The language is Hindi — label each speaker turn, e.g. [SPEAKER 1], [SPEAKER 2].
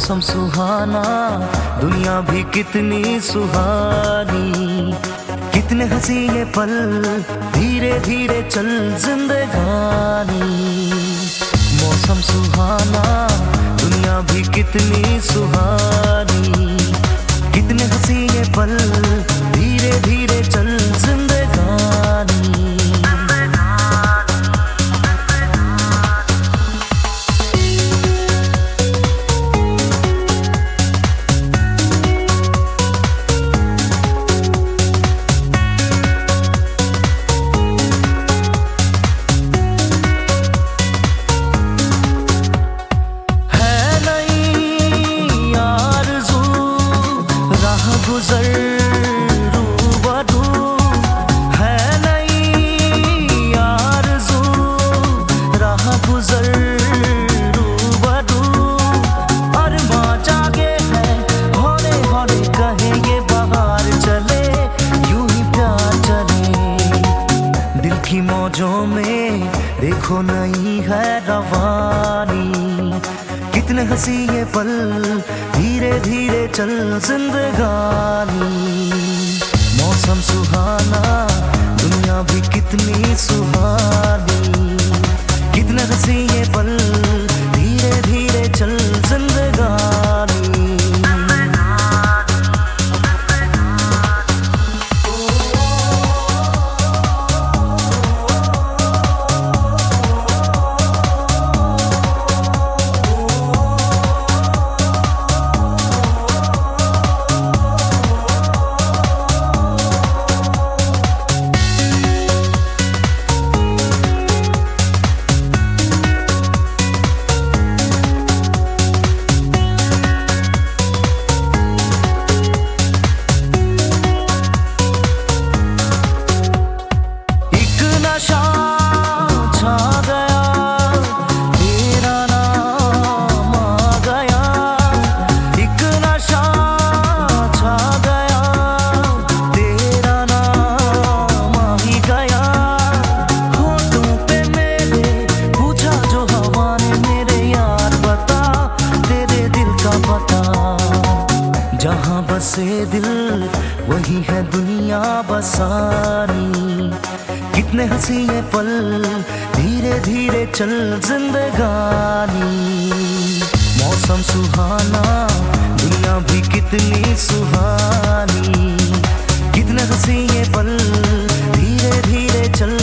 [SPEAKER 1] मौसम सुहाना, दुनिया भी कितनी सुहानी। कितने हंसी ये पल, धीरे धीरे चल जिंदगानी। मौसम सुहाना, दुनिया भी कितनी सुहानी। कितने हंसी ये पल, धीरे धीरे चल जिंदगानी। गुजर रूबरू है नई आरज़ू, राह गुजर रूबरू। अरमां जागे है, हौले हौले कहे ये बहार चले, यूं ही प्यार चले। दिल की मौजों में देखो नई है रवानी। कितने हंसी ये पल, धीरे धीरे चल जिंदगानी। मौसम सुहाना, दुनिया भी कितनी सुहानी। कितने हंसी ये पल, धीरे धीरे चल जिंदगानी। जहाँ बसे दिल वही है दुनिया बसानी। कितने हंसी ये पल, धीरे धीरे चल जिंदगानी। मौसम सुहाना, दुनिया भी कितनी सुहानी। कितने हंसी ये पल, धीरे धीरे चल